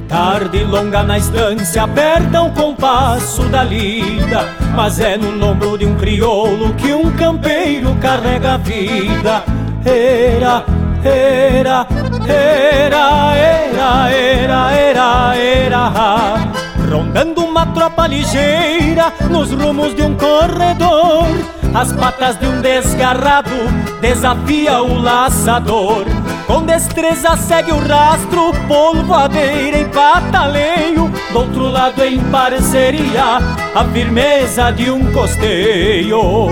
Tarde longa na estância aperta o compasso da lida, mas é no lombo de um crioulo que um campeiro carrega a vida. Era, era, era, era, era, era, era. Rondando uma tropa ligeira nos rumos de um corredor, as patas de um desgarrado desafia o laçador. Com destreza segue o rastro, polvoadeira em pataleio. Do outro lado em parceria, a firmeza de um costeio.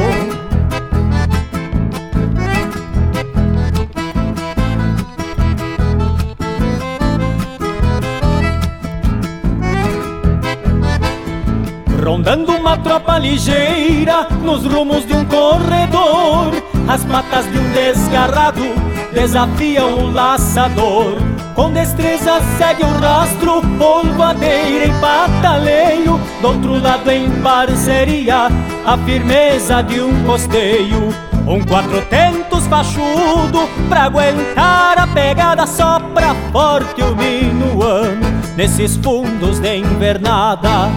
Rondando uma tropa ligeira nos rumos de um corredor, as patas de um desgarrado desafiam o laçador. Com destreza segue o rastro, polvoadeira em pataleio. Do outro lado em parceria, a firmeza de um costeio. Um quatrotentos fachudo pra aguentar a pegada, sopra forte o minuano nesses fundos de invernada.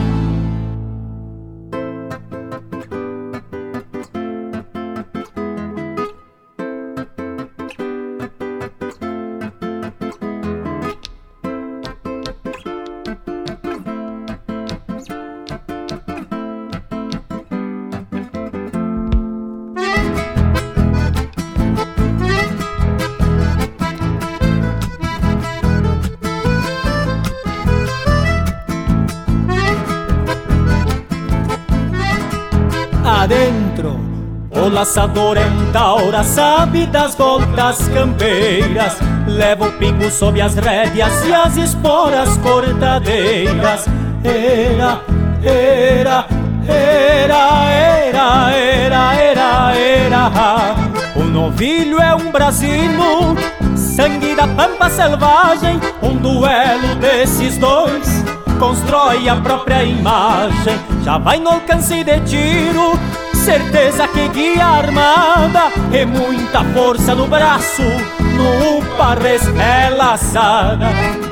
Adentro, o laçador entaura, sabe das voltas campeiras, leva o pingo sob as rédeas e as esporas cortadeiras. Era, era, era, era, era, era, era. O novilho é um brasino, sangue da pampa selvagem. Um duelo desses dois constrói a própria imagem. Já vai no alcance de tiro, certeza que guia a armada, e muita força no braço, no parres é laçada.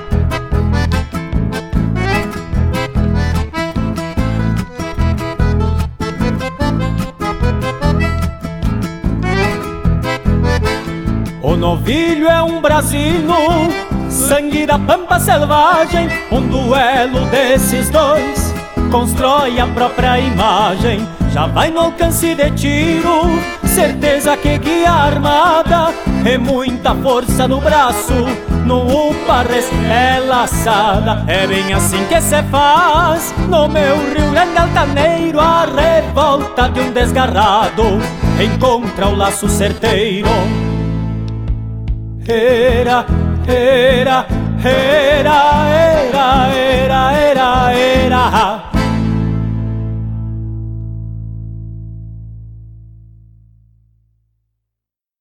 O novilho é um brasino, sangue da pampa selvagem. Um duelo desses dois constrói a própria imagem. Já vai no alcance de tiro, certeza que guia a armada, e muita força no braço, no parres é laçada. É bem assim que se faz no meu Rio Grande altaneiro. A revolta de um desgarrado encontra o laço certeiro. Era, era, era,